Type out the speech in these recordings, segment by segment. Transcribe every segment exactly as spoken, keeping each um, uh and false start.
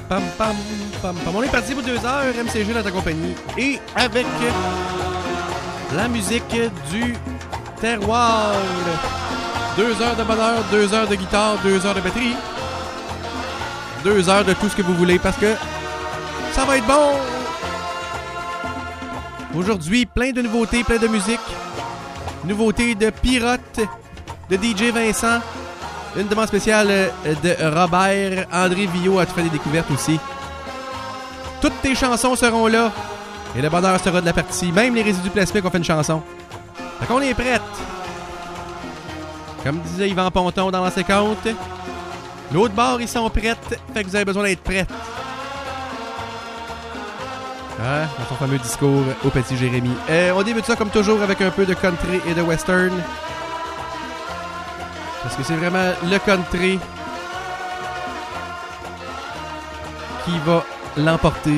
pam, pam, pam, pam. On est parti pour deux heures, M C G dans ta compagnie. Et avec la musique du terroir. Deux heures de bonheur, deux heures de guitare, deux heures de batterie. Deux heures de tout ce que vous voulez parce que ça va être bon. Aujourd'hui, plein de nouveautés, plein de musique. Nouveautés de Pirotte, de D J Vincent. Une demande spéciale de Robert. André Villot a fait des découvertes aussi. Toutes tes chansons seront là. Et le bonheur sera de la partie. Même les résidus plasmiques ont fait une chanson. Fait qu'on est prête. Comme disait Yvan Ponton dans la cinquante. L'autre bord, ils sont prêtes. Fait que vous avez besoin d'être prêtes. Hein, dans son fameux discours au petit Jérémy. Euh, on débute ça comme toujours avec un peu de country et de western. Parce que c'est vraiment le country qui va l'emporter.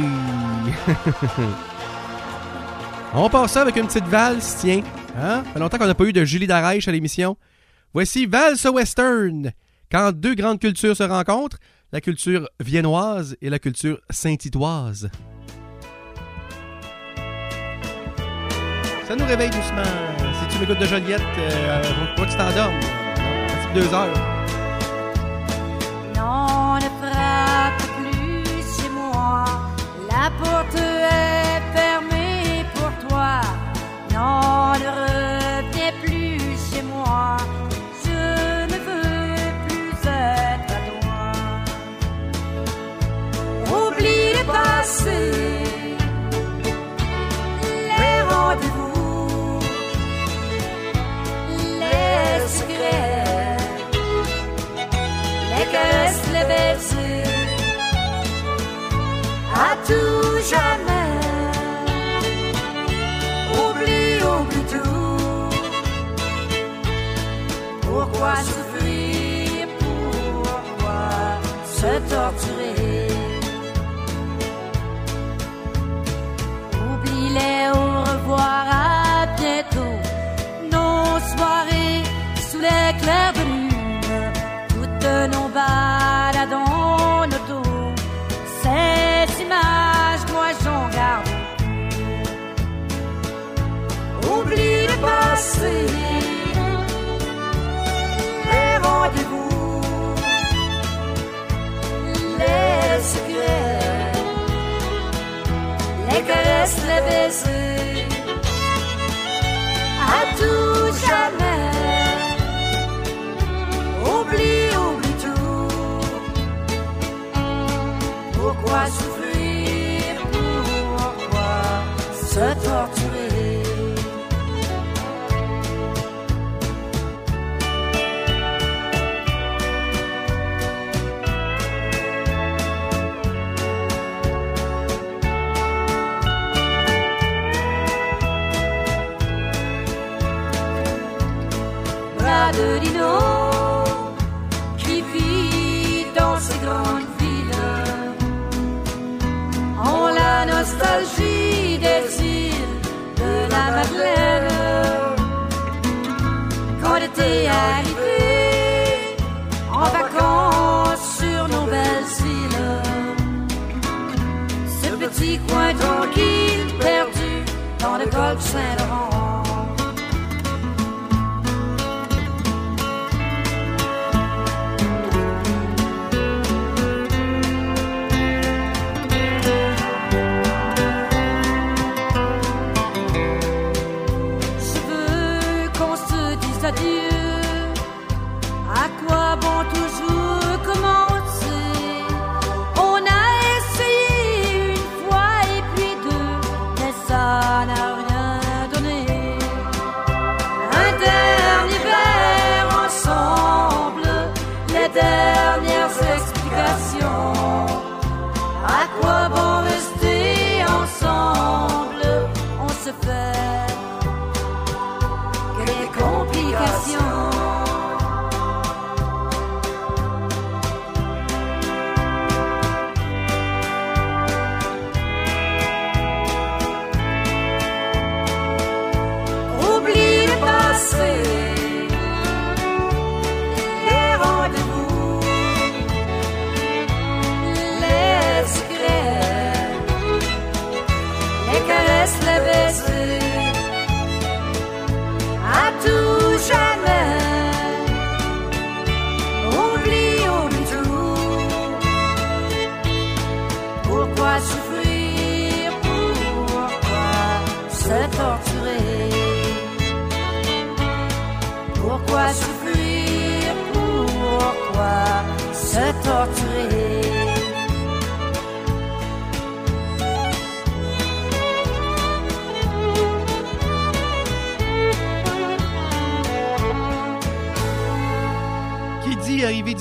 On passe ça avec une petite valse, tiens. Hein? Ça fait longtemps qu'on n'a pas eu de Julie Darèche à l'émission. Voici Valse Western. Quand deux grandes cultures se rencontrent, la culture viennoise et la culture saint-titoise. Ça nous réveille doucement. Si tu m'écoutes de Joliette, euh, faut pas que tu t'endormes. Deux heures. Non, ne frappe plus chez moi. La porte est fermée pour toi. Non, ne reviens plus chez moi. Je ne veux plus être à toi. Oublie le passé, les rendez-vous, les secrets. Les caresses, les baisers, à tout jamais. Oublie, oublie tout. Pourquoi souffrir? Pourquoi se torturer? Oublie-les, au revoir, à bientôt. Nos soirées sous l'éclair de lune. De nos balades en auto, ces images, moi j'en garde. Oublie le passé, les rendez-vous, les secrets, les caresses, les baisers, à tout jamais. Oublie, oublie tout. Pourquoi souffrir? Pourquoi se torturer? Bras de Dino nostalgie des îles de la Madeleine. Quand l'été arrivé, en vacances sur nos belles îles, ce petit coin tranquille perdu dans le golfe Saint-Laurent. Ça n'a rien de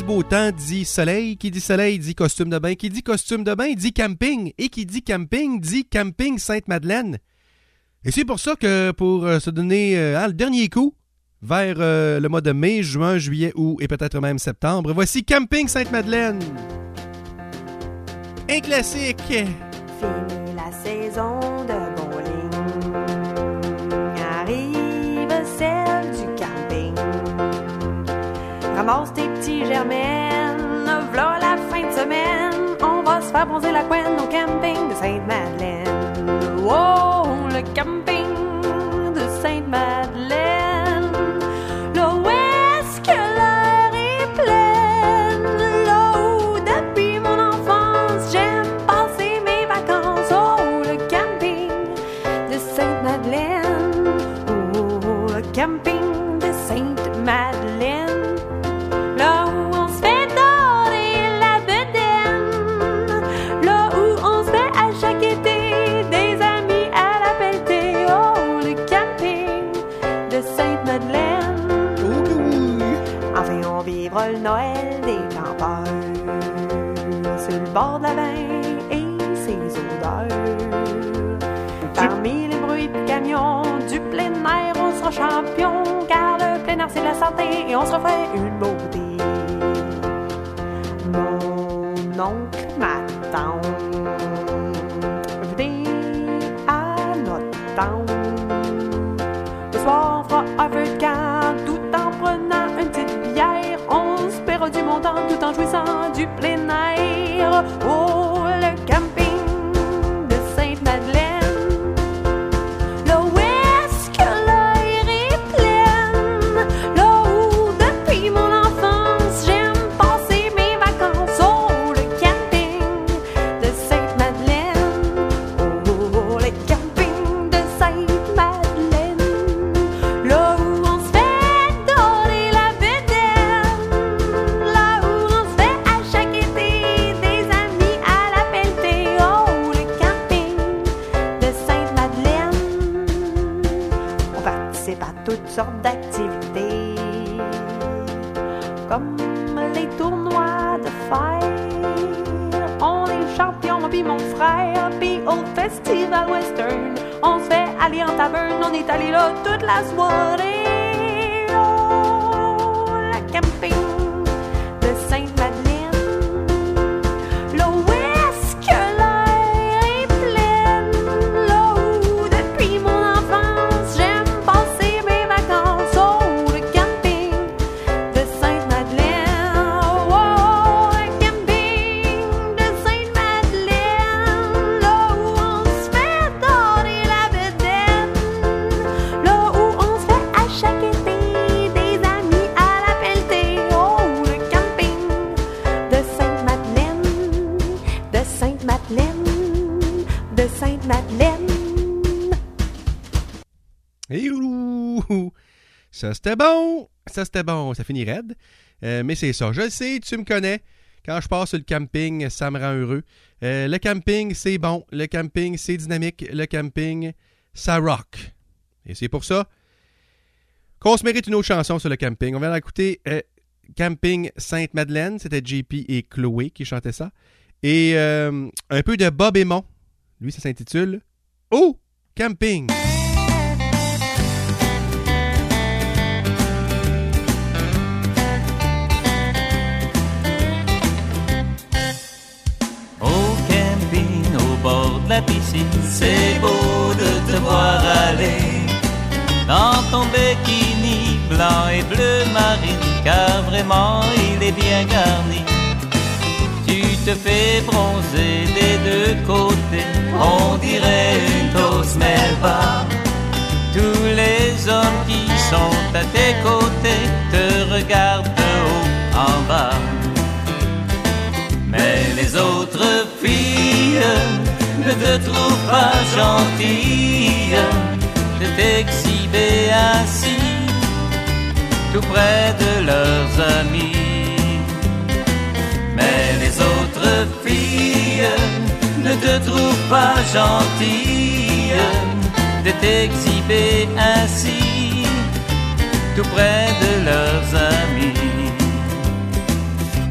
beau temps dit soleil. Qui dit soleil dit costume de bain. Qui dit costume de bain dit camping. Et qui dit camping dit camping Sainte-Madeleine. Et c'est pour ça que pour euh, se donner euh, hein, le dernier coup, vers euh, le mois de mai, juin, juillet, août et peut-être même septembre, voici Camping Sainte-Madeleine. Un classique. Fini la saison de bowling, arrive celle du camping. Ramasse tes petits germaines, v'là la fin de semaine. On va se faire bronzer la couenne au camping de Sainte-Madeleine. Wow, le camping de Sainte-Madeleine. Là où est-ce que l'air est plein, là où depuis mon enfance j'aime passer mes vacances. Oh, le camping de Sainte-Madeleine. Oh, le camping de Sainte-Madeleine. Là où on se fait dorer la bedaine, là où on se fait à chaque été des amis à la pelletée. Oh, le camping de Sainte-Madeleine. Enfin, on vivra le Noël des campeurs sur le bord de la baie et ses odeurs. Parmi les bruits de camions du plein air, on sera champion, car le plein air c'est la santé et on se refait une beauté. Mon oncle, ma tante, venez à notre tente. Le soir, on fera un feu de camp tout en prenant une petite bière. On se paiera du montant tout en jouissant du plein air. Oh, le camping de Sainte-Madeleine. Là où est-ce que l'air est plein, là où depuis mon enfance j'aime passer mes vacances. Oh, le camping de Sainte-Madeleine. Oh, le camping de Sainte-Madeleine. Là où on se fait dorer la bedaine, là où on se fait à chaque été des amis à la pelletée. Oh, le camping de Sainte-Madeleine. On participe à toutes sortes d'activités, comme les tournois de fer. On est champion, puis mon frère, puis au Festival Western. On se fait aller en taverne, on est allé là toute la soirée. Oh, le camping de Sainte-Madeleine. Là où est-ce que l'air est plein, là où depuis mon enfance j'aime passer mes vacances. Oh, le camping de Sainte-Madeleine. Oh, le camping de Sainte-Madeleine. Là où on se fait dorer la bedaine, là où on se fait à chaque été des amis à la pelletée. Oh, le camping de Sainte-Madeleine, de Sainte-Madeleine, de Sainte-Madeleine. Et ouh, ça c'était bon, ça c'était bon, ça finit raide. Euh, mais c'est ça, je le sais, tu me connais. Quand je pars sur le camping, ça me rend heureux. Euh, le camping, c'est bon. Le camping, c'est dynamique. Le camping, ça rock. Et c'est pour ça qu'on se mérite une autre chanson sur le camping. On va écouter euh, Camping Sainte-Madeleine. C'était J P et Chloé qui chantaient ça. Et euh, un peu de Bob Aymon. Lui, ça s'intitule « Oh, camping ». Au camping, au bord de la piscine, c'est beau de te voir aller dans ton bikini blanc et bleu marine, car vraiment il est bien garni. Tu te fais bronzer des deux côtés, on dirait une toast Melba. Tous les hommes qui sont à tes côtés te regardent de haut en bas. Mais les autres filles ne te trouvent pas gentille de t'exhiber ainsi tout près de leurs amis. Mais les autres filles ne te trouvent pas gentille de t'exhiber ainsi tout près de leurs amis.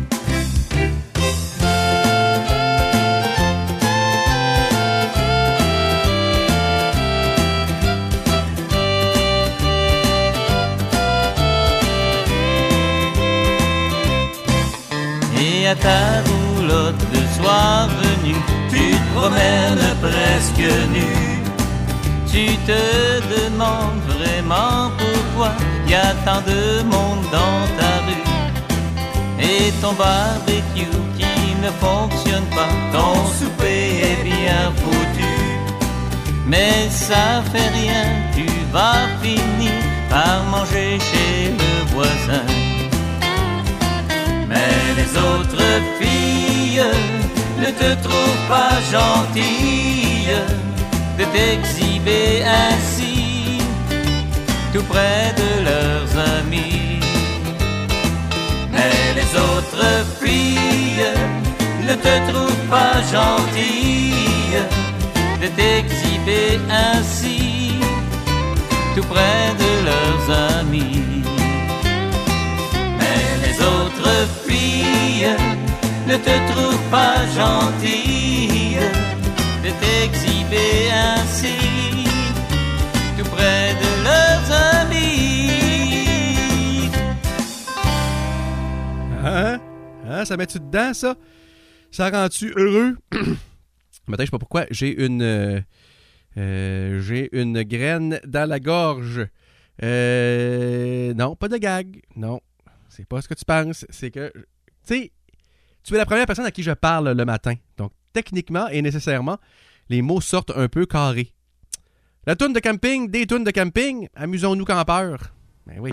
promènes presque nu. Tu te demandes vraiment pourquoi y a tant de monde dans ta rue. Et ton barbecue qui ne fonctionne pas, ton souper est bien foutu. Mais ça fait rien, tu vas finir par manger chez le voisin. Mais les autres filles ne te trouvent pas gentille de t'exhiber ainsi tout près de leurs amis. Mais les autres filles ne te trouvent pas gentille de t'exhiber ainsi tout près de leurs amis. Mais les autres filles ne te trouvent pas gentille de t'exhiber ainsi tout près de leurs amis. Hein? Hein? Ça met-tu dedans, ça? Ça rend-tu heureux? Matin, je sais pas pourquoi, j'ai une... Euh, euh, j'ai une graine dans la gorge. Euh, non, pas de gag. Non, c'est pas ce que tu penses. C'est que, tu sais, tu es la première personne à qui je parle le matin. Donc, techniquement et nécessairement, les mots sortent un peu carrés. La toune de camping, des tounes de camping, amusons-nous campeurs. Ben oui.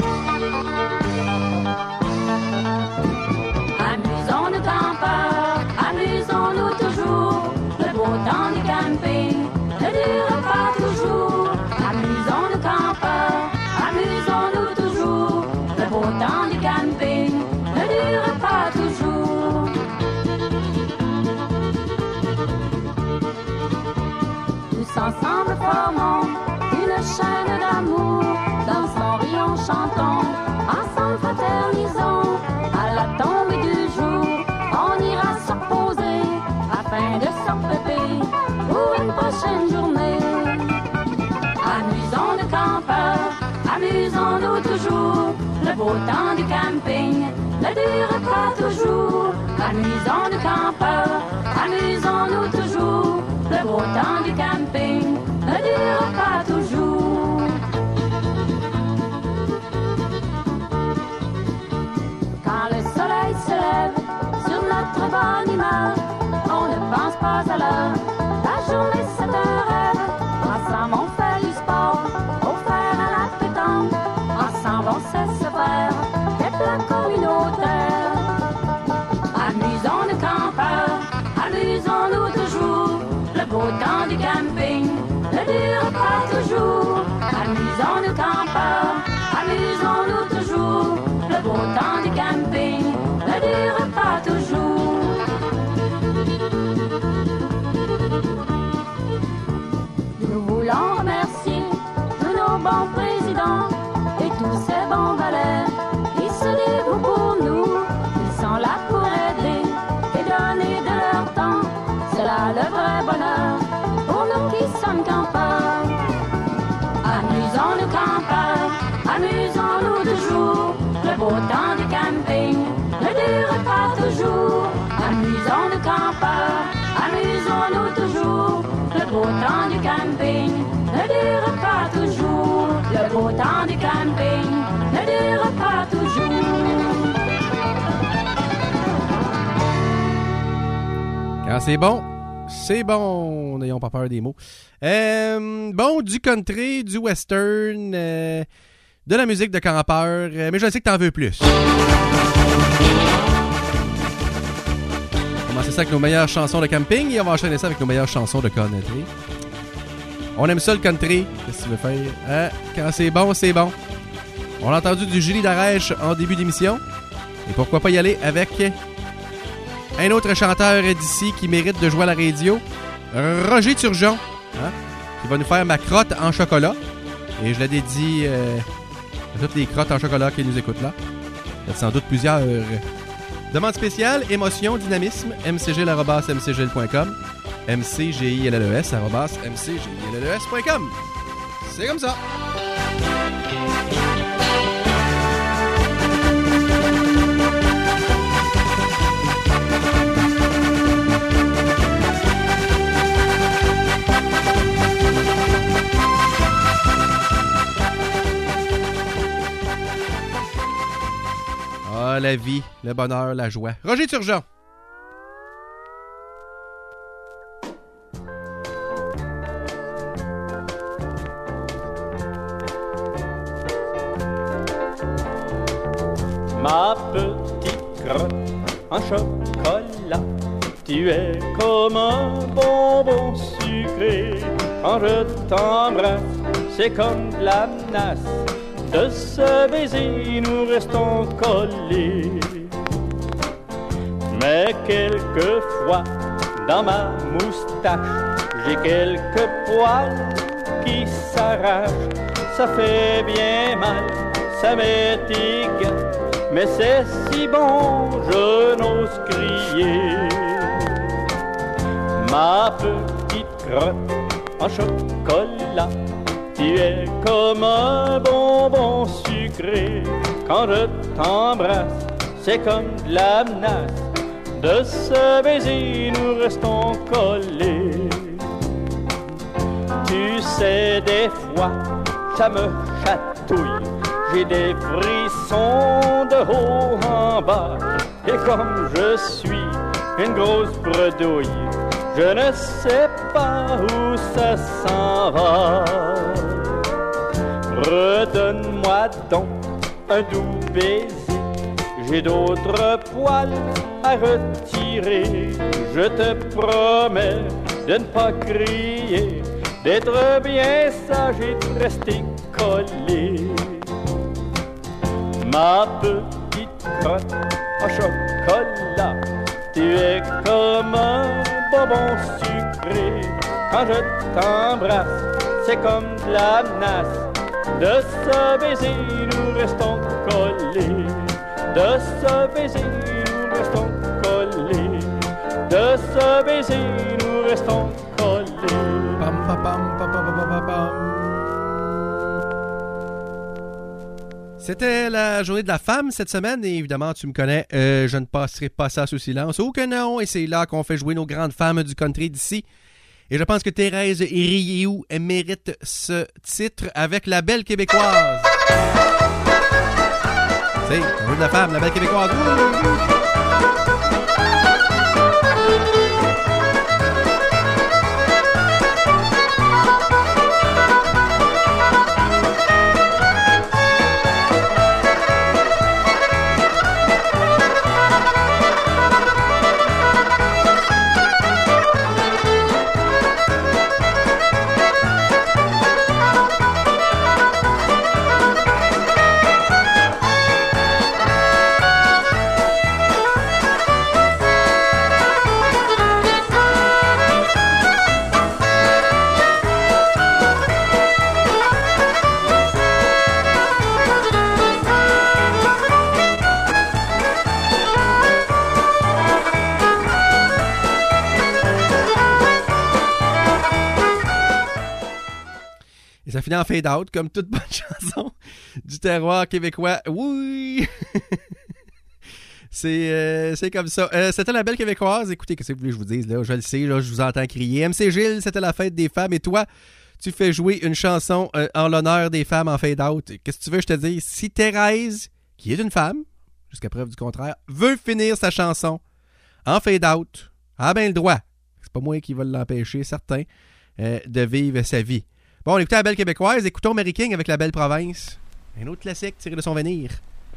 Amusons-nous campeurs, amusons-nous toujours. Le beau temps du camping ne dure pas toujours. Amusons-nous campeurs, amusons-nous toujours. Le beau temps du camping ne dure pas toujours. Tous ensemble formons une chaîne d'amour. Dansons, rions, chantons, ensemble fraternisons. À la tombée du jour, on ira se reposer afin de se repérer pour une prochaine journée. Amusons-nous campeurs, amusons-nous toujours. Le beau temps du camping ne dure pas toujours. Amusons-nous campeurs, amusons-nous toujours. Le beau temps du camping ne dure pas toujours. Quand le soleil se lève sur notre bonne humeur, on ne pense pas à l'heure. La journée c'est un rêve. Ensemble on fait du sport, au fer à la pétanque. Ensemble on sait se faire des plats communautaires. Amusons-nous campeurs, amusons-nous toujours. Le beau temps du camping ne dure pas toujours. Amusons-nous campeurs, amusons-nous toujours. Le beau temps du camping ne dure pas toujours. Nous voulons remercier tous nos bons présidents et tous ces bons valets qui se dévouent pour nous. Ils sont là pour aider et donner de leur temps. C'est là le vrai bonheur pour nous qui sommes campeurs. Amusons-nous campeurs, amusons-nous toujours. Le beau temps du camping ne dure pas toujours. Amusons-nous campeurs, amusons-nous toujours. Le beau temps du camping ne dure pas toujours. Le beau temps du camping ne dure pas toujours. Quand c'est bon, c'est bon. N'ayons pas peur des mots. Euh, bon, du country, du western, euh, de la musique de campeur, euh, mais je sais que t'en veux plus. On va commencer ça avec nos meilleures chansons de camping et on va enchaîner ça avec nos meilleures chansons de country. On aime ça le country. Qu'est-ce que tu veux faire? Hein? Quand c'est bon, c'est bon. On a entendu du Julie Darèche en début d'émission. Et pourquoi pas y aller avec un autre chanteur d'ici qui mérite de jouer à la radio, Roger Turgeon, hein, qui va nous faire ma crotte en chocolat. Et je la dédie euh, à toutes les crottes en chocolat qui nous écoutent là. Il y a sans doute plusieurs. Demande spéciale, émotion, dynamisme, m c g l arobase m c g l point com, m c g i l l e s arobase m c g i l l e s point com. C'est comme ça. la vie, le bonheur, la joie. Roger Turgeon. Ma petite crotte en chocolat, tu es comme un bonbon sucré. Quand je t'embrasse, c'est comme de la menace. De ce baiser, nous restons collés. Mais quelquefois, dans ma moustache, j'ai quelques poils qui s'arrachent. Ça fait bien mal, ça m'est égal, mais c'est si bon, je n'ose crier. Ma petite crotte en chocolat, tu es comme un bonbon sucré. Quand je t'embrasse, c'est comme de la menace. De ce baiser, nous restons collés. Tu sais, des fois, ça me chatouille. J'ai des frissons de haut en bas. Et comme je suis une grosse bredouille, je ne sais pas où ça s'en va. Redonne-moi donc un doux baiser. J'ai d'autres poils à retirer. Je te promets de ne pas crier, d'être bien sage et de rester collé. Ma petite crotte en chocolat, tu es comme un bonbon sucré. Quand je t'embrasse, c'est comme de la menace. De ce baiser, nous restons collés. De ce baiser, nous restons collés. De ce baiser, nous restons collés. Pam, pam, pam, pam, pam, pam, pam, pam. C'était la journée de la femme cette semaine et évidemment, tu me connais, euh, je ne passerai pas ça sous silence. Oh que non! Et c'est là qu'on fait jouer nos grandes femmes du country d'ici. Et je pense que Thérèse Rioux mérite ce titre avec La Belle Québécoise. C'est la journée de la femme, La Belle Québécoise. Ouh! Ça finit en fade-out, comme toute bonne chanson du terroir québécois. Oui! c'est, euh, c'est comme ça. Euh, c'était La Belle Québécoise. Écoutez, qu'est-ce que vous voulez que je vous dise? Là? Je le sais, là, je vous entends crier. M C Gilles, c'était la fête des femmes. Et toi, tu fais jouer une chanson euh, en l'honneur des femmes en fade-out. Qu'est-ce que tu veux que je te dise? Si Thérèse, qui est une femme, jusqu'à preuve du contraire, veut finir sa chanson en fade-out, ah ben le droit. C'est pas moi qui va l'empêcher, certain, euh, de vivre sa vie. Bon, on écoutait La Belle Québécoise, écoutons Mary King avec La Belle Province. Un autre classique tiré de son venir.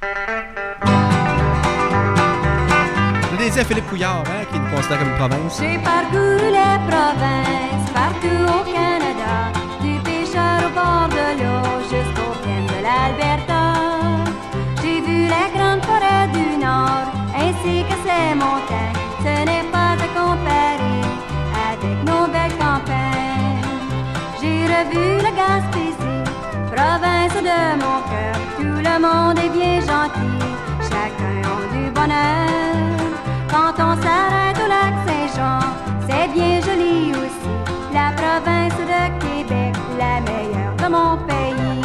Je dédie à Philippe Couillard, hein, qui nous considère comme une province. J'ai parcouru les provinces, partout au Canada, du pêcheur au bord de l'eau jusqu'aux plaines de l'Alberta. J'ai vu les grandes forêts du Nord, ainsi que ces montagnes. Ce n'est pas à comparer avec nos belles campagnes. J'ai revu la Gaspésie, province de mon cœur. Tout le monde est bien gentil, chacun a du bonheur. Quand on s'arrête au lac Saint-Jean, c'est bien joli aussi. La province de Québec, la meilleure de mon pays.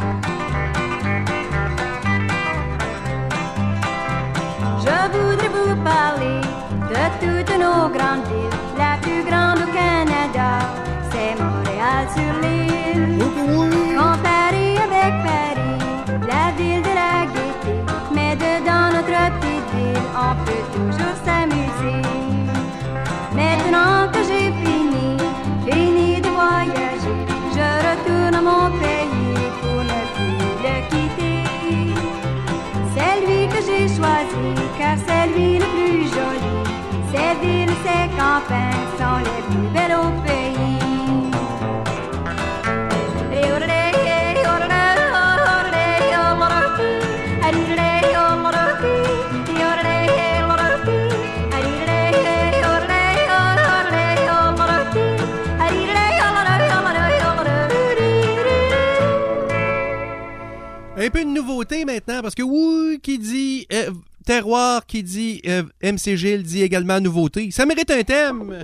Je voudrais vous étoiles sur l'île. Comparé avec Paris, la ville de la gaieté. Mais dedans notre petite ville, on peut toujours s'amuser. Maintenant que j'ai fini, fini de voyager, je retourne à mon pays pour ne plus le quitter. C'est lui que j'ai choisi, car c'est lui le plus joli. Ces villes, ces campagnes sont les plus belles au pays. Un peu de nouveauté maintenant, parce que oui, qui dit euh, terroir, qui dit euh, M C Gilles, dit également nouveauté. Ça mérite un thème.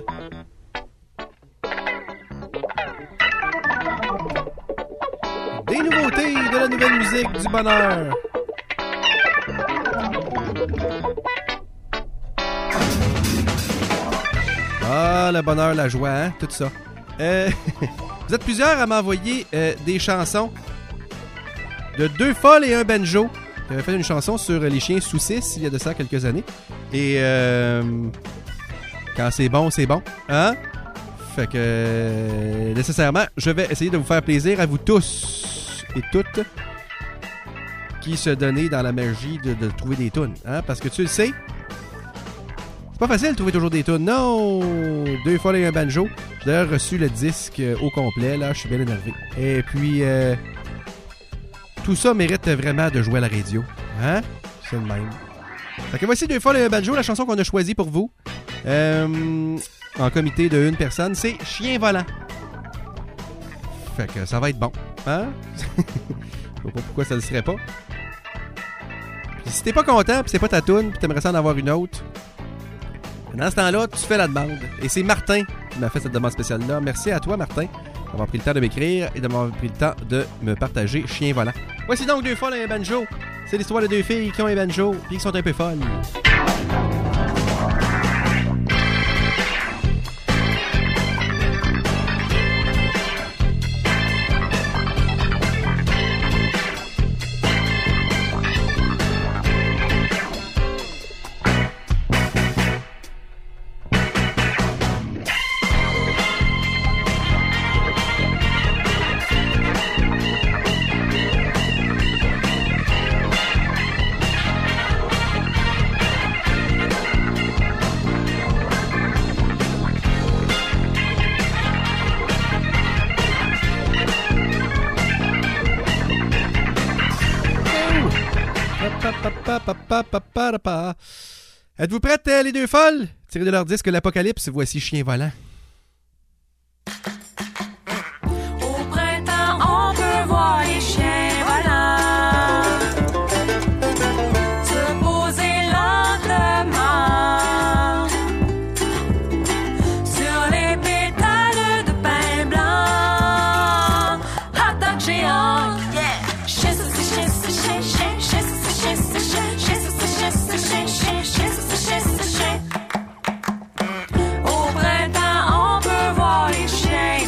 Des nouveautés, de la nouvelle musique, du bonheur. Ah, le bonheur, la joie, hein? Tout ça. Euh, vous êtes plusieurs à m'envoyer euh, des chansons de deux folles et un banjo. J'avais fait une chanson sur les chiens sous six il y a de ça quelques années. Et euh, quand c'est bon, c'est bon. Hein? Fait que euh, nécessairement, je vais essayer de vous faire plaisir à vous tous et toutes qui se donnez dans la magie de, de trouver des tunes. Hein? Parce que tu le sais, c'est pas facile de trouver toujours des tunes. Non! Deux folles et un banjo. J'ai d'ailleurs reçu le disque au complet. Là, je suis bien énervé. Et puis... Euh, tout ça mérite vraiment de jouer à la radio. Hein? C'est le même. Fait que voici deux fois le banjo, la chanson qu'on a choisie pour vous. Euh, en comité de une personne, c'est Chien volant. Fait que ça va être bon. Hein? Je sais pas pourquoi ça le serait pas. Puis si t'es pas content, pis c'est pas ta toune, pis t'aimerais ça en avoir une autre, dans ce temps-là, tu fais la demande. Et c'est Martin qui m'a fait cette demande spéciale-là. Merci à toi, Martin, d'avoir pris le temps de m'écrire et d'avoir pris le temps de me partager Chien volant. Voici donc deux folles et un banjo. C'est l'histoire de deux filles qui ont un banjo et qui sont un peu folles. Êtes-vous prêtes, les deux folles? Tirez de leur disque l'Apocalypse, voici Chien volant. Au printemps, on peut voir les chiens volants se poser lentement sur les pétales de pin blanc. Hot dog géant, yeah! Chien, chien, chien, chien, chien, chien, chien, chien, chien. Au printemps, on peut voir les chiens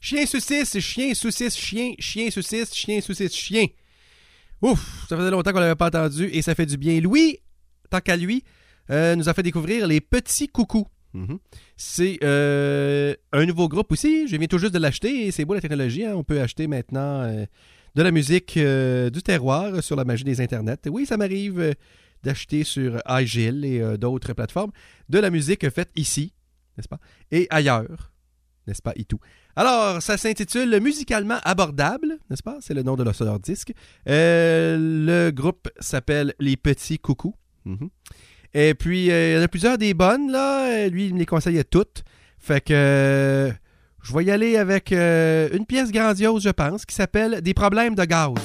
Chien saucisse, chien saucisse, chien, chien saucisse, chien saucisse, chien. Ouf, ça faisait longtemps qu'on l'avait pas entendu et ça fait du bien. Louis, tant qu'à lui, euh, nous a fait découvrir les Petits Coucous. Mm-hmm. C'est euh, un nouveau groupe aussi. Je viens tout juste de l'acheter et c'est beau la technologie. Hein? On peut acheter maintenant euh, de la musique euh, du terroir sur la magie des internets. Oui, ça m'arrive euh, d'acheter sur iGill et euh, d'autres plateformes de la musique faite ici, n'est-ce pas? Et ailleurs, n'est-ce pas? Et tout. Alors, ça s'intitule Musicalement abordable, n'est-ce pas? C'est le nom de leur disque. Euh, le groupe s'appelle Les Petits Coucous. Mm-hmm. Et puis, euh, il y en a plusieurs des bonnes, là. Lui, il me les conseille toutes. Fait que euh, je vais y aller avec euh, une pièce grandiose, je pense, qui s'appelle Des problèmes de gaz.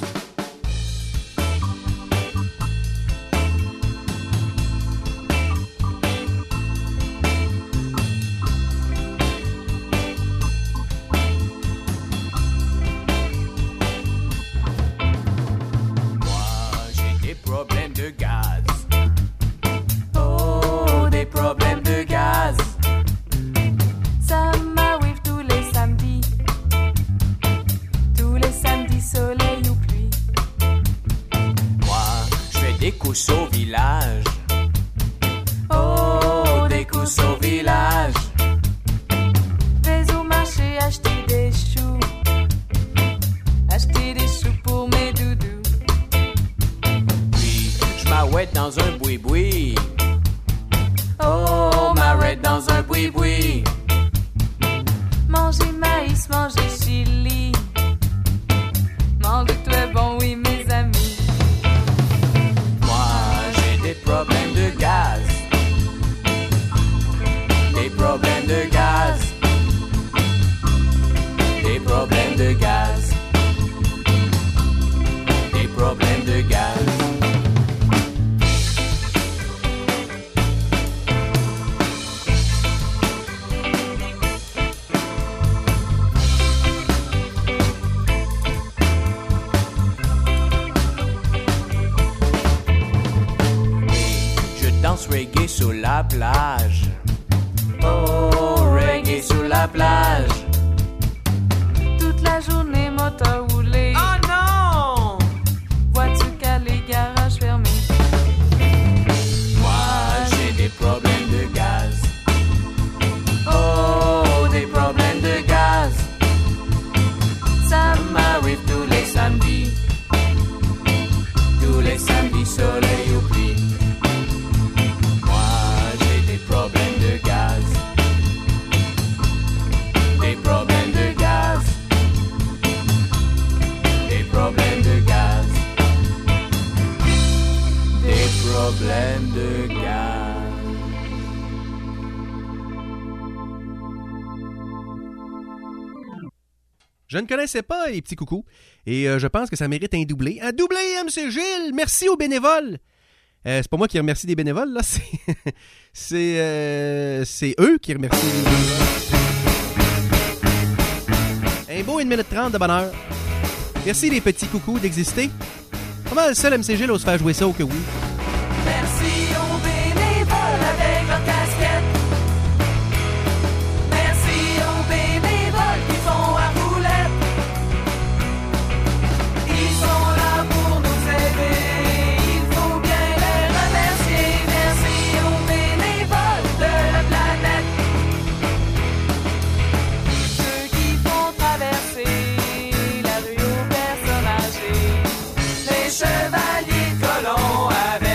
Problème de gaz, ça m'arrive tous les samedis, tous les samedis soleil ou pluie. Moi, je fais des courses au village. Oh, des courses au village. Vais au marché acheter des choux, acheter des choux pour mes doudous. Puis, je m'arrête dans un boui-boui. Oh, m'arrête dans un boui-boui. Manger maïs, manger chili. Mange toi bon, oui, mes amis. Moi, j'ai des problèmes de gaz. Des problèmes de gaz. Des problèmes de gaz. Des problèmes de gaz. Reggae sur la plage. Oh, reggae sur la plage. Toute la journée moteur roulé. Oh non! Voiture calée, garage fermé. Moi, j'ai des problèmes de gaz. Oh, des problèmes de gaz. Ça m'arrive tous les samedis. Tous les samedis soleil ou pluie. Problèmes de gaz. Des problèmes de gaz. Des problèmes de gaz. Des problèmes de gaz. Je ne connaissais pas les Petits Coucous et euh, je pense que ça mérite un doublé. Un doublé, M C Gilles! Merci aux bénévoles! Euh, c'est pas moi qui remercie des bénévoles, là. C'est, c'est, euh, c'est eux qui remercient les bénévoles. Un beau une minute trente de bonheur. Merci les Petits Coucous d'exister. Pas mal seul M C Gilles ose faire jouer ça au que oui. Merci aux bénévoles avec leur casquette. Merci aux bénévoles qui font la roulette. Ils sont là pour nous aider. Chevalier colon avec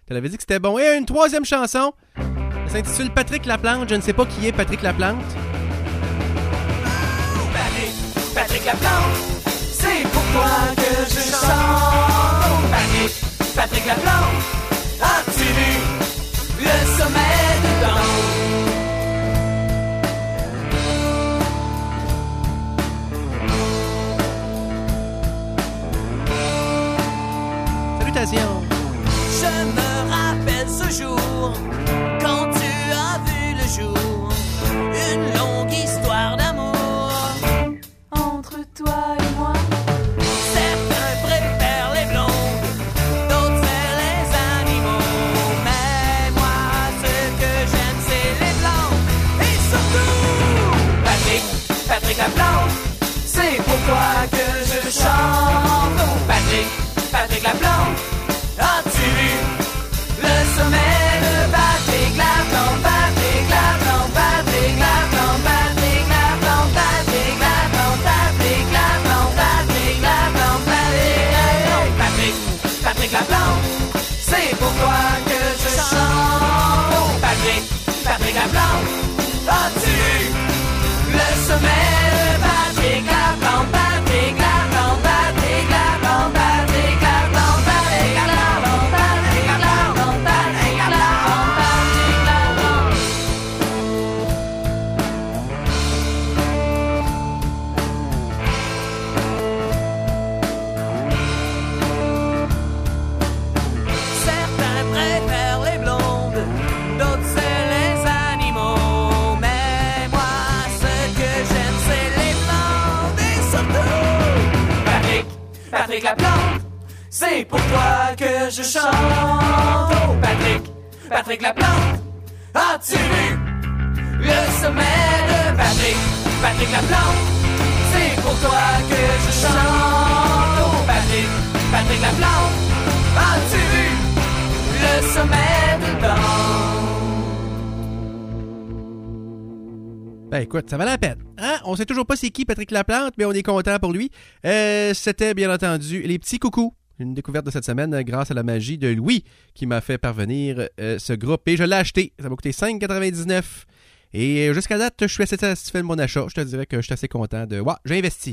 Elle avait dit que c'était bon. Et une troisième chanson. Elle s'intitule Patrick Laplante. Je ne sais pas qui est Patrick Laplante. Patrick, Patrick Laplante, c'est pour toi que je chante. Patrick, Patrick Laplante, as-tu vu le sommet de Blanc? Salutations. Je me rappelle ce jour, quand tu as vu le jour, une longue histoire d'amour Entre toi et moi, Certains préfèrent les blondes, d'autres vers les animaux. Mais moi, ce que j'aime, c'est les blancs. Et surtout, Patrick, Patrick Laplante, c'est pour toi que je chante. Oh, Patrick, Patrick Laplante, as-tu vu le sommet de Patrick Laplante? Patrick Laplante, Patrick Laplante, Patrick Laplante, Patrick Laplante, Patrick Laplante, Patrick Laplante, Patrick, Patrick Laplante, c'est pour toi que je chante. Oh, Patrick, Patrick Laplante, as-tu vu le sommet de Patrick Laplante? Patrick Laplante, Patrick Laplante, Patrick Laplante, Patrick Laplante, Patrick Laplante, Patrick Laplante, Patrick Laplante. Certains préfèrent les blondes, d'autres c'est les animaux. Mais moi, ce que j'aime, c'est les blondes. Et surtout, Patrick, Patrick Laplante, c'est pour toi que je chante. Oh, Patrick, Patrick Laplante, as-tu vu le sommet de Patrick, Patrick Laplante? C'est pour toi que je chante. Oh, Patrick, Patrick Laplante, as-tu vu le sommet de Blanc? Ben écoute, ça valait la peine. Hein? On sait toujours pas c'est qui Patrick Laplante, mais on est content pour lui. Euh, c'était bien entendu Les Petits Coucous. Une découverte de cette semaine euh, grâce à la magie de Louis qui m'a fait parvenir euh, ce groupe. Et je l'ai acheté. Ça m'a coûté cinq quatre-vingt-dix-neuf. Et euh, jusqu'à date, je suis assez satisfait de mon achat. Je te dirais que je suis assez content de... Ouais, j'ai investi.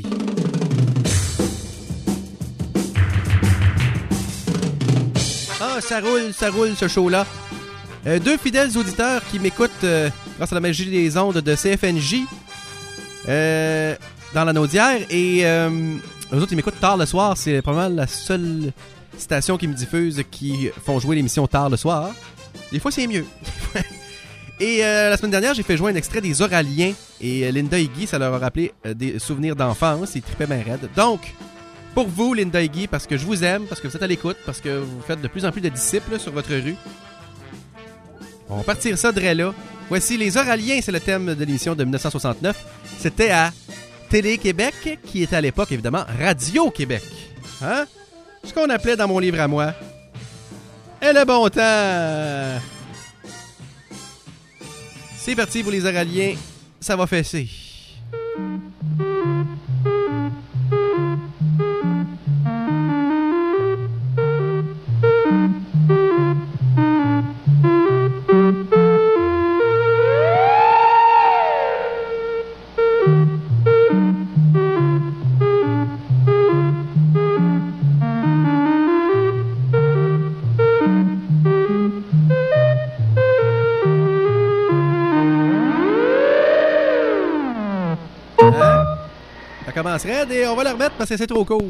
Ah, ça roule, ça roule ce show-là. Euh, deux fidèles auditeurs qui m'écoutent euh, grâce à la magie des ondes de C F N J euh, dans la Naudière. Et euh, eux autres, ils m'écoutent tard le soir. C'est probablement la seule station qui me diffuse qui font jouer l'émission tard le soir. Des fois, c'est mieux. Et euh, la semaine dernière, j'ai fait jouer un extrait des Oraliens. Et euh, Linda et Guy, ça leur a rappelé euh, des souvenirs d'enfance. Ils trippaient bien raide. Donc, pour vous, Linda et Guy, parce que je vous aime, parce que vous êtes à l'écoute, parce que vous faites de plus en plus de disciples sur votre rue, on va partir ça de là. Voici Les Oraliens, c'est le thème de l'émission de dix-neuf cent soixante-neuf. C'était à Télé-Québec, qui était à l'époque, évidemment, Radio-Québec. Hein? Ce qu'on appelait dans mon livre à moi. Et le bon temps! C'est parti pour Les Oraliens. Ça va fesser. Commence raide et on va le remettre parce que c'est trop court.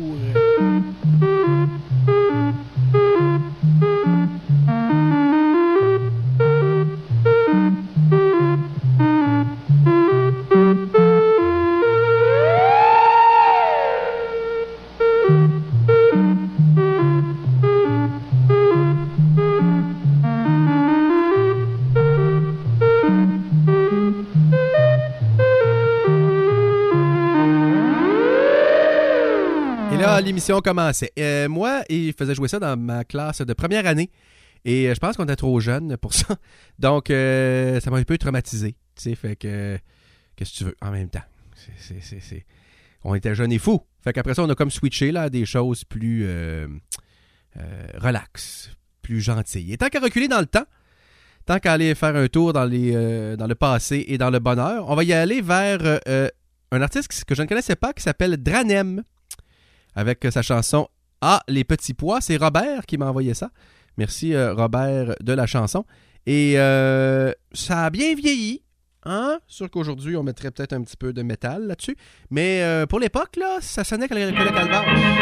L'émission commençait. Euh, moi, il faisait jouer ça dans ma classe de première année. Et euh, je pense qu'on était trop jeunes pour ça. Donc, euh, ça m'a un peu traumatisé. Tu sais, fait que... Qu'est-ce que tu veux en même temps? C'est, c'est, c'est, c'est... On était jeunes et fous. Fait qu'après ça, on a comme switché là, à des choses plus euh, euh, relax, plus gentille. Et tant qu'à reculer dans le temps, tant qu'à aller faire un tour dans, les, euh, dans le passé et dans le bonheur, on va y aller vers euh, un artiste que je ne connaissais pas qui s'appelle Dranem, avec sa chanson « Ah, les petits pois ». C'est Robert qui m'a envoyé ça. Merci euh, Robert de la chanson. Et euh, ça a bien vieilli. Hein? Sûr qu'aujourd'hui, on mettrait peut-être un petit peu de métal là-dessus. Mais euh, pour l'époque, là, ça sonnait comme le calvaire.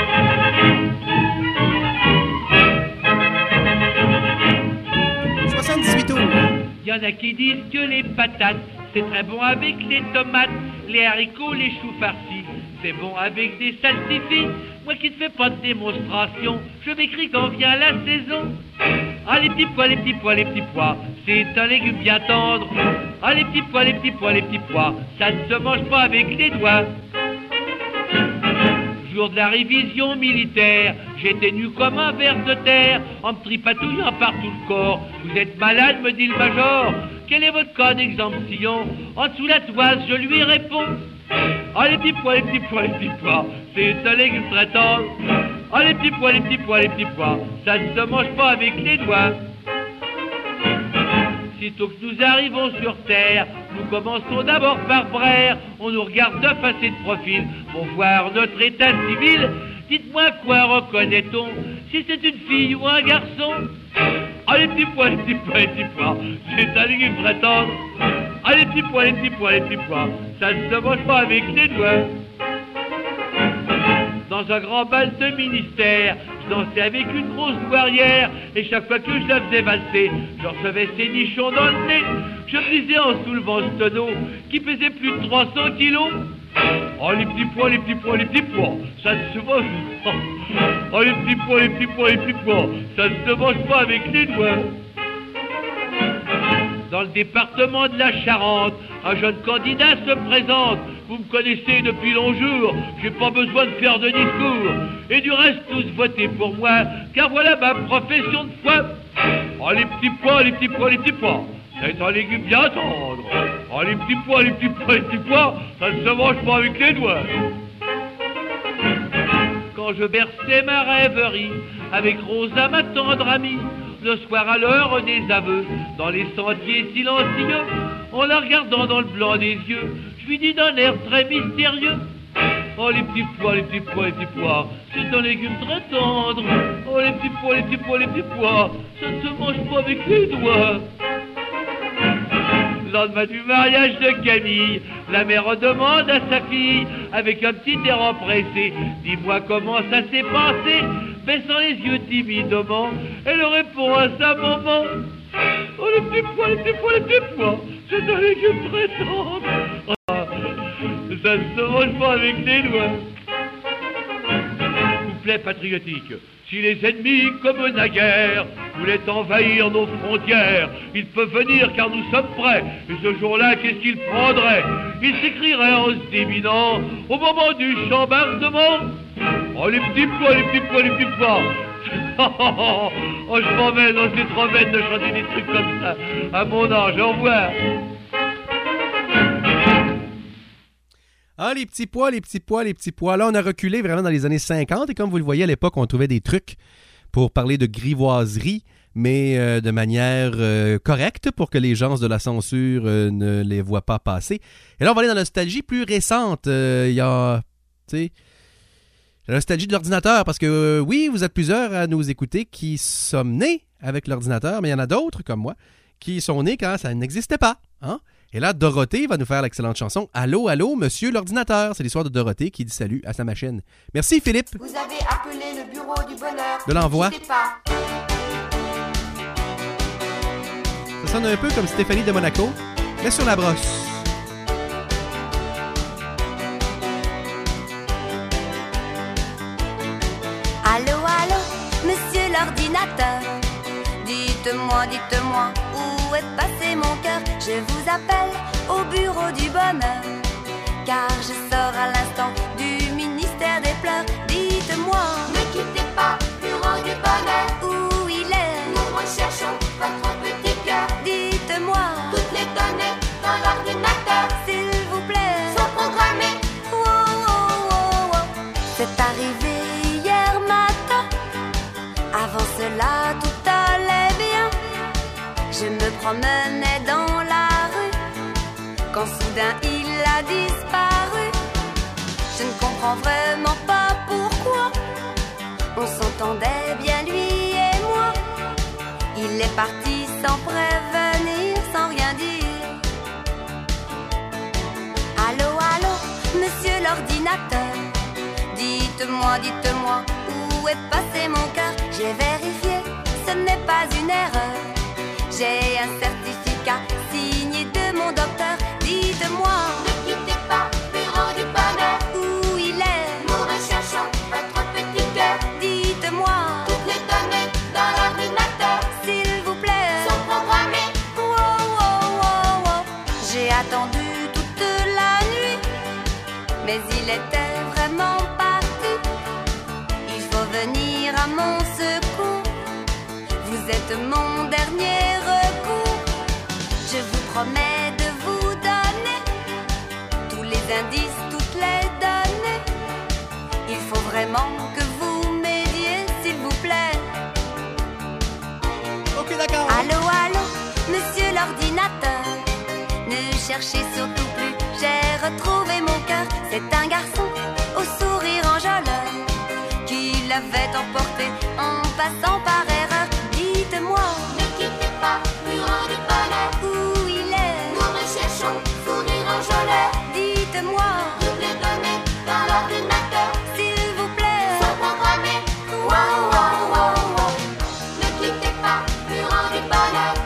soixante-dix-huit tours. Il y en a qui disent que les patates, c'est très bon avec les tomates, les haricots, les choux farcis, c'est bon avec des salsifis. Moi qui ne fais pas de démonstration, je m'écris quand vient la saison. Ah, les petits pois, les petits pois, les petits pois, c'est un légume bien tendre. Ah, les petits pois, les petits pois, les petits pois, ça ne se mange pas avec les doigts. Jour de la révision militaire, j'étais nu comme un ver de terre, en me tripatouillant par tout le corps. Vous êtes malade, me dit le major. Quel est votre cas d'exemption? En dessous la toise, je lui réponds. Ah, les petits pois, les petits pois, les petits pois, c'est un légume très tendre. Ah, les petits pois, les petits pois, les petits pois, ça ne se mange pas avec les doigts. Sitôt que nous arrivons sur terre, nous commençons d'abord par braire. On nous regarde de face et de profil pour voir notre état civil. Dites-moi quoi reconnaît-on, si c'est une fille ou un garçon? Ah, les petits pois, les petits pois, les petits pois, c'est un légume très tendre. Ah, les petits pois, les petits pois, les petits pois, ça ne se mange pas avec les doigts. Dans un grand bal de ministère, je dansais avec une grosse douairière, et chaque fois que je la faisais valser, je recevais ses nichons dans le nez. Je me disais en soulevant ce tonneau, qui pesait plus de trois cents kilos. Oh, les petits pois, les petits pois, les petits pois, ça ne se mange pas. Oh, les petits pois, les petits pois, les petits pois, ça ne se mange pas avec les doigts. Dans le département de la Charente, un jeune candidat se présente. Vous me connaissez depuis longs jours, j'ai pas besoin de faire de discours. Et du reste, tous votez pour moi, car voilà ma profession de foi. Oh, les petits pois, les petits pois, les petits pois, c'est un légume bien tendre. Oh, les petits pois, les petits pois, les petits pois, ça ne se mange pas avec les doigts. Quand je berçais ma rêverie, avec Rosa, ma tendre amie, le soir à l'heure des aveux, dans les sentiers silencieux, en la regardant dans le blanc des yeux, je lui dis d'un air très mystérieux. Oh, les petits pois, les petits pois, les petits pois, c'est un légume très tendre. Oh, les petits pois, les petits pois, les petits pois, ça ne se mange pas avec les doigts. Lendemain du mariage de Camille, la mère demande à sa fille, avec un petit air empressé, dis-moi comment ça s'est passé. Baissant les yeux timidement, elle répond à sa maman. Oh, les petits pois, les petits pois, les petits pois, c'est un légume très tendre. Ah, ça ne se mange pas avec les doigts. Couplet patriotique. Si les ennemis, comme naguère, voulaient envahir nos frontières, ils peuvent venir car nous sommes prêts. Et ce jour-là, qu'est-ce qu'ils prendraient? Ils s'écrieraient en se déminant au moment du chambardement. Oh, les petits pois, les petits pois, les petits pois. Oh, je m'en vais, non, c'est trop bête de chanter des trucs comme ça. À mon âge, au revoir. Ah, les petits pois, les petits pois, les petits pois. Là, on a reculé vraiment dans les années cinquante. Et comme vous le voyez, à l'époque, on trouvait des trucs pour parler de grivoiserie, mais euh, de manière euh, correcte pour que les gens de la censure euh, ne les voient pas passer. Et là, on va aller dans la nostalgie plus récente. Il euh, y a, tu sais, la nostalgie de l'ordinateur. Parce que, euh, oui, vous êtes plusieurs à nous écouter qui sommes nés avec l'ordinateur, mais il y en a d'autres, comme moi, qui sont nés quand ça n'existait pas. Hein? Et là, Dorothée va nous faire l'excellente chanson « Allô, allô, monsieur l'ordinateur ». C'est l'histoire de Dorothée qui dit salut à sa machine. Merci, Philippe. Vous avez appelé le bureau du bonheur. De l'envoi. Pas. Ça sonne un peu comme Stéphanie de Monaco, mais sur la brosse. Allô, allô, monsieur l'ordinateur. Dites-moi, dites-moi, où est passé mon cœur? Je vous appelle au bureau du bonheur, car je sors à l'instant du ministère des pleurs. Dites-moi, ne quittez pas, bureau du bonheur. Où il est? Nous recherchons votre petit cœur. Dites-moi, toutes les données dans l'ordinateur, s'il vous plaît, sont programmées. Oh, oh, oh, oh. C'est arrivé hier matin. Avant cela, tout à l'heure, promenait dans la rue, quand soudain il a disparu. Je ne comprends vraiment pas pourquoi. On s'entendait bien lui et moi. Il est parti sans prévenir, sans rien dire. Allô, allô, monsieur l'ordinateur. Dites-moi, dites-moi, où est passé mon cœur? J'ai vérifié, ce n'est pas une erreur. J'ai un certificat signé de mon docteur. Dites-moi, ne quittez pas Bureau du bonheur. Où il est? Nous recherchons votre petit cœur. Dites-moi, toutes les données dans l'ordinateur, s'il vous plaît, sont programmées. Wow, wow, wow, wow. J'ai attendu toute la nuit, mais il était vraiment parti. Il faut venir à mon secours. Vous êtes mon dernier recours. Je vous promets de vous donner tous les indices, toutes les données. Il faut vraiment que vous m'aidiez, s'il vous plaît. Ok, d'accord. Allô, allô, monsieur l'ordinateur. Ne cherchez surtout plus, j'ai retrouvé mon cœur. C'est un garçon au sourire enjôleur qui l'avait emporté en passant par erreur. Dites-moi, ne quittez pas Bureau du bonheur. Où il est? Nous recherchons sourire enjôleur. Dites-moi, toutes les données dans l'ordinateur, s'il vous plaît, sont programmées. Wow, wow, wow, wow. Ne quittez pas Bureau du bonheur.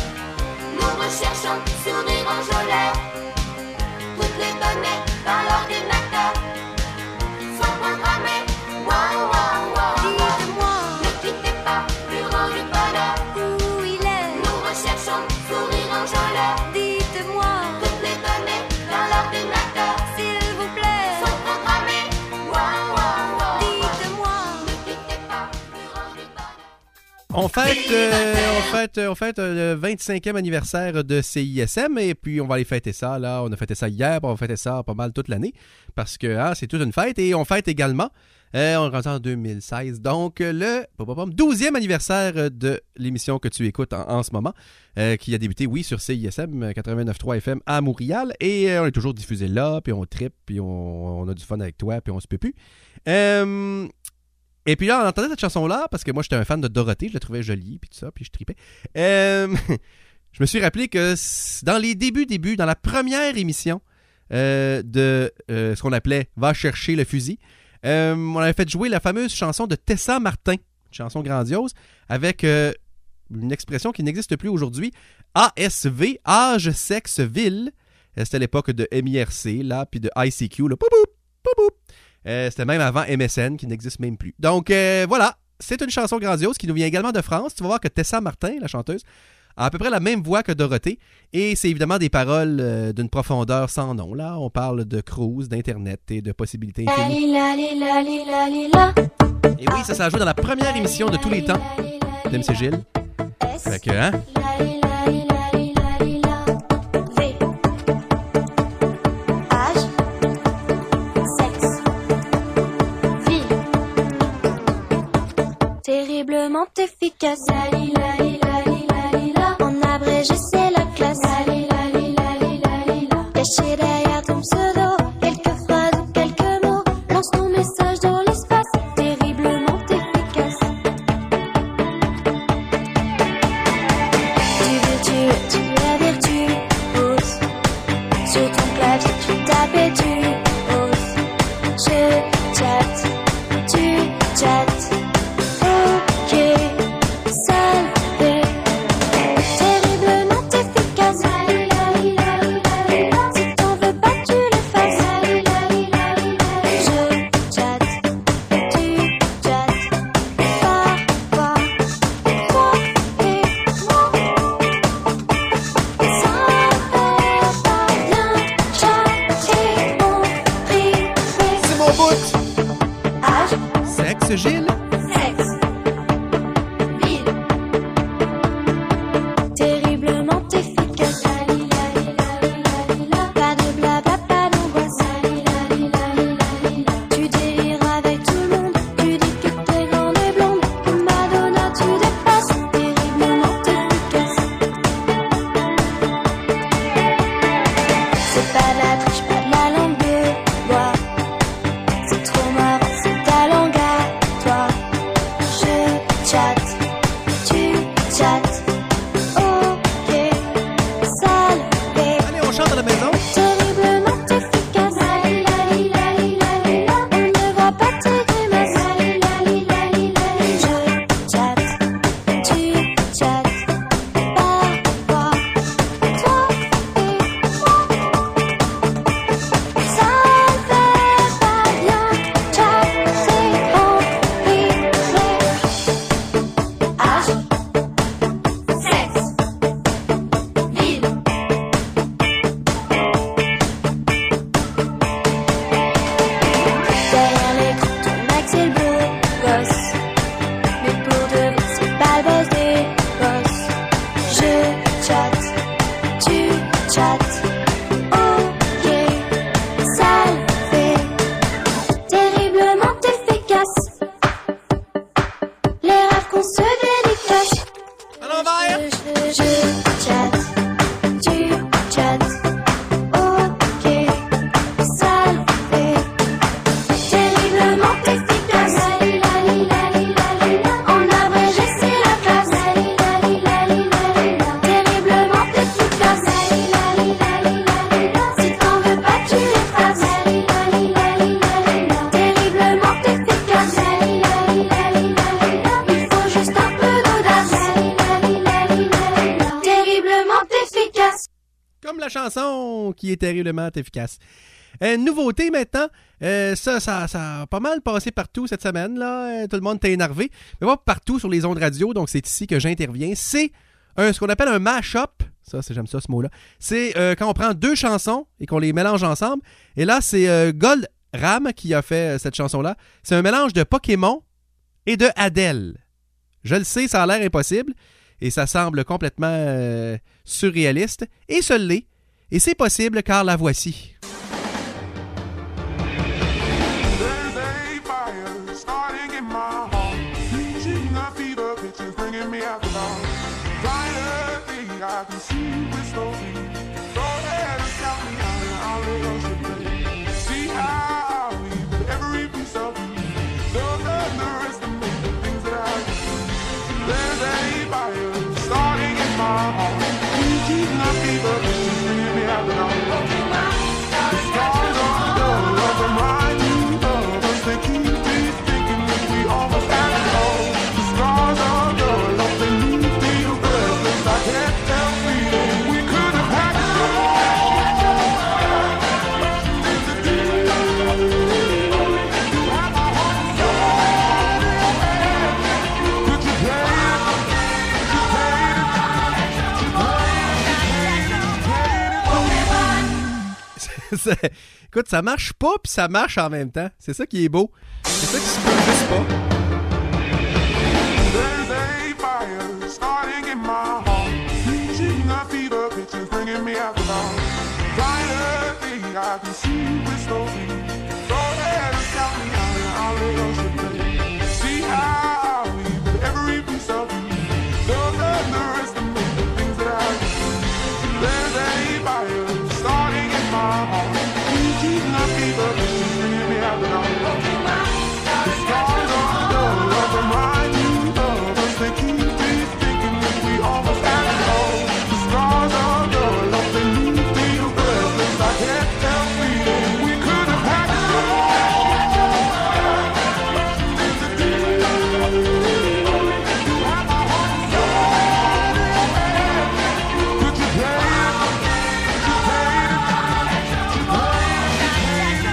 Nous recherchons sourire enjôleur. Toutes les données dans l'ordinateur sont programmées. Wow, wow, wow. dites-moi, Ne quittez pas Bureau du bonheur. où il est? Nous recherchons sourire enjôleur. Dites-moi, Toutes les données dans l'ordinateur s'il vous plaît, sont programmées. Wow, wow, wow. dites-moi. Ne quittez pas Bureau du bonheur. On fête, euh, on fête, on fête euh, le vingt-cinquième anniversaire de C I S M et puis on va aller fêter ça. Là, on a fêté ça hier, puis on va fêter ça pas mal toute l'année parce que hein, c'est toute une fête et on fête également. Euh, on est rendu en deux mille seize, donc le douzième anniversaire de l'émission que tu écoutes en, en ce moment, euh, qui a débuté, oui, sur C I S M quatre-vingt-neuf point trois F M à Montréal, et euh, on est toujours diffusé là, puis on trippe, puis on, on a du fun avec toi, puis on se peut plus. Euh, et puis là, on entendait cette chanson-là, parce que moi, j'étais un fan de Dorothée, je la trouvais jolie, puis tout ça, puis je tripais. Euh, je me suis rappelé que dans les débuts, débuts, dans la première émission euh, de euh, ce qu'on appelait « Va chercher le fusil », Euh, on avait fait jouer la fameuse chanson de Tessa Martin, une chanson grandiose, avec euh, une expression qui n'existe plus aujourd'hui, A S V, âge, sexe, ville. Euh, c'était l'époque de M I R C, là, puis de I C Q, là, pou-pou, pou-pou. Euh, c'était même avant M S N, qui n'existe même plus. Donc, euh, voilà, c'est une chanson grandiose qui nous vient également de France. Tu vas voir que Tessa Martin, la chanteuse, a à peu près la même voix que Dorothée, et c'est évidemment des paroles euh, d'une profondeur sans nom. Là, on parle de cruise, d'Internet et de possibilités infinies. Et oui, ça s'ajoute dans la première émission de tous les temps d'M C Gilles. Fait que, hein? Terriblement efficace. En abrégé, c'est la classe. Caché derrière ton pseudo, quelques phrases ou quelques mots. Lance ton message dans l'espace. Terriblement efficace. Tu veux, tu veux, tu veux dire tu poses. Sur ton clavier, tu tapes et tu oses. Je chatte, tu chattes. Gilles? Sexe. Ville. Terriblement efficace. Pas de blabla, pas d'angoisse. Tu délires avec tout le monde. Tu dis que t'es grande et blonde. Comme Madonna, tu dépasses. Terriblement efficace. qui est terriblement efficace. Euh, nouveauté maintenant, euh, ça, ça, ça a pas mal passé partout cette semaine, là. Euh, tout le monde était énervé. Mais pas partout sur les ondes radio, donc c'est ici que j'interviens. C'est un, ce qu'on appelle un mash-up. Ça, c'est, j'aime ça ce mot-là. C'est euh, quand on prend deux chansons et qu'on les mélange ensemble. Et là, c'est euh, Gold Ram qui a fait euh, cette chanson-là. C'est un mélange de Pokémon et de Adele. Je le sais, ça a l'air impossible. Et ça semble complètement euh, surréaliste. Et ce l'est. Et c'est possible car la voici. I can see with slowly. Go ahead and count me out and I'll let us play. See how I leave with every piece of me. Don't underestimate the things that I do. There's a fire starting in my heart. You keep my fever, but she's bringing me out the dark. The scars on the love remind me of us. They keep me thinking that we almost had it all. The scars on the love, they leave me breathless. I can't tell. Écoute, ça marche pas puis ça marche en même temps. C'est ça qui est beau. C'est ça qui se peut juste pas. There's a fire starting in my heart. Reaching a fever pitch is bringing me out the dark. Finally, I can see with slowly. Go ahead and count me out and I'll let us play. See how I leave with every piece of me. Don't underestimate the things that I do. There's a fire starting in my heart. Reaching a fever pitch is bringing me out the dark. The scars on the love remind me of us. They keep me thinking that we almost had it all. The scars on the love, they leave me breathless. I can't help feeling we could have had it all. There's a deal. You have my heart and soul. Could you pay it? Could you pay it? Could you pay it?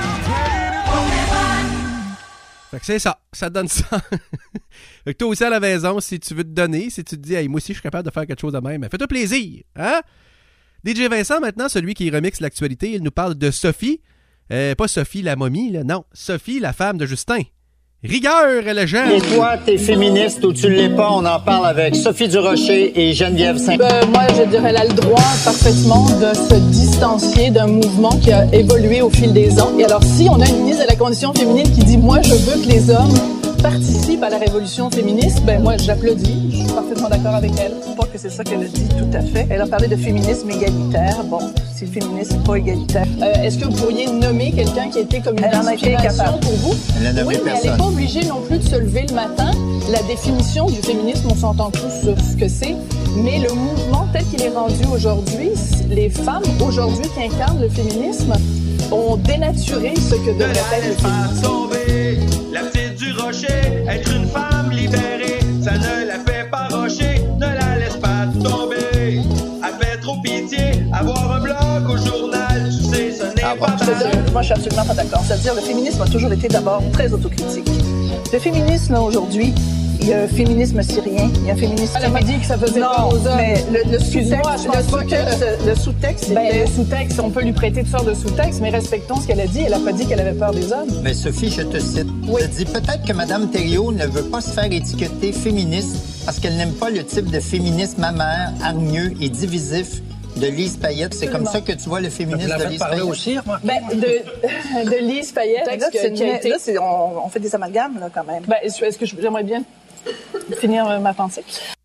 Fait que c'est ça, ça donne ça. Fait que toi aussi à la maison, si tu veux te donner, si tu te dis, hey, moi aussi je suis capable de faire quelque chose de même, fais-toi plaisir, hein? D J Vincent, maintenant, celui qui remixe l'actualité, il nous parle de Sophie. Euh, pas Sophie la momie, là, non. Sophie, la femme de Justin. Rigueur et légende. Et toi, t'es féministe ou tu l'es pas, on en parle avec Sophie Durocher et Geneviève Saint. Euh, moi, je dirais, elle a le droit parfaitement de se distancier d'un mouvement qui a évolué au fil des ans. Et alors, si on a une ministre de la Condition féminine qui dit « Moi, je veux que les hommes participent à la révolution féministe », ben moi, j'applaudis. Je suis parfaitement d'accord avec elle. Je crois que c'est ça qu'elle a dit tout à fait. Elle a parlé de féminisme égalitaire. Bon, si le féminisme n'est pas égalitaire. Euh, est-ce que vous pourriez nommer quelqu'un qui a été comme une elle inspiration pour vous? Elle a nommé oui, mais personne. elle n'est pas obligée non plus de se lever le matin. La définition du féminisme, on s'entend tous sur ce que c'est. Mais le mouvement tel qu'il est rendu aujourd'hui, les femmes aujourd'hui qui incarnent le féminisme ont dénaturé ce que devrait être le féminisme. Tomber, la petite du rocher, être une femme libérée, ça ne la fait pas rocher, ne la laisse pas tomber. Elle fait trop pitié, avoir un blog au journal, tu sais, ce n'est Ah bon, pas c'est-à-dire, moi, je suis absolument pas d'accord. C'est-à-dire, le féminisme a toujours été d'abord très autocritique. Le féminisme, là, aujourd'hui, il y a un féminisme syrien, il y a un féminisme... Elle m'a dit que ça faisait non, peur aux hommes. mais le, le Excuse-moi, sous-texte, je pense le pas sous-texte, que... le sous-texte, ben, c'était- le sous-texte, on peut lui prêter toutes sortes de sous-textes, mais respectons ce qu'elle a dit. Elle a pas dit qu'elle avait peur des hommes. Mais Sophie, je te cite. Oui. Tu dis peut-être que Mme Thériault ne veut pas se faire étiqueter féministe parce qu'elle n'aime pas le type de féminisme amer, hargneux et divisif de Lise Payette. C'est comme ça que tu vois le féminisme de Lise Payette. aussi, moi. Ben, de, de Lise Payette, Là, là, c'est qui a une- été... là, c'est- on, on fait des amalgames, là, quand même. Ben, est-ce que je- j'aimerais bien finir euh, ma pensée?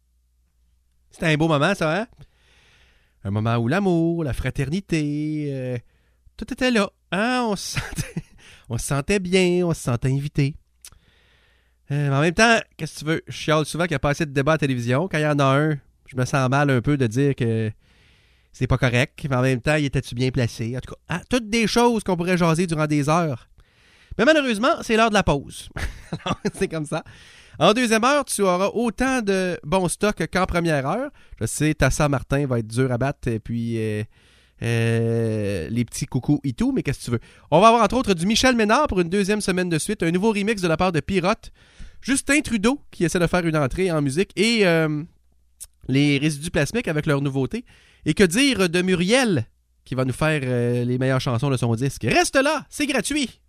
C'était un beau moment, ça, hein? Un moment où l'amour, la fraternité, euh, tout était là. Hein? On se sentait, on se sentait bien, on se sentait invité. Euh, mais en même temps, qu'est-ce que tu veux? Je chiale souvent qu'il n'y a pas assez de débats à la télévision. Quand il y en a un, je me sens mal un peu de dire que c'est pas correct. Mais en même temps, il était-tu bien placé? En tout cas, hein, toutes des choses qu'on pourrait jaser durant des heures. Mais malheureusement, c'est l'heure de la pause. Alors, c'est comme ça. En deuxième heure, tu auras autant de bons stocks qu'en première heure. Je sais, Tassa Martin va être dur à battre. Et puis, euh, Euh, les petits coucous et tout, mais qu'est-ce que tu veux. On va avoir entre autres du Michel Ménard pour une deuxième semaine de suite, un nouveau remix de la part de Pirotte, Justin Trudeau qui essaie de faire une entrée en musique et euh, les Résidus Plasmiques avec leur nouveauté. Et que dire de Muriel qui va nous faire euh, les meilleures chansons de son disque. Reste là, c'est gratuit!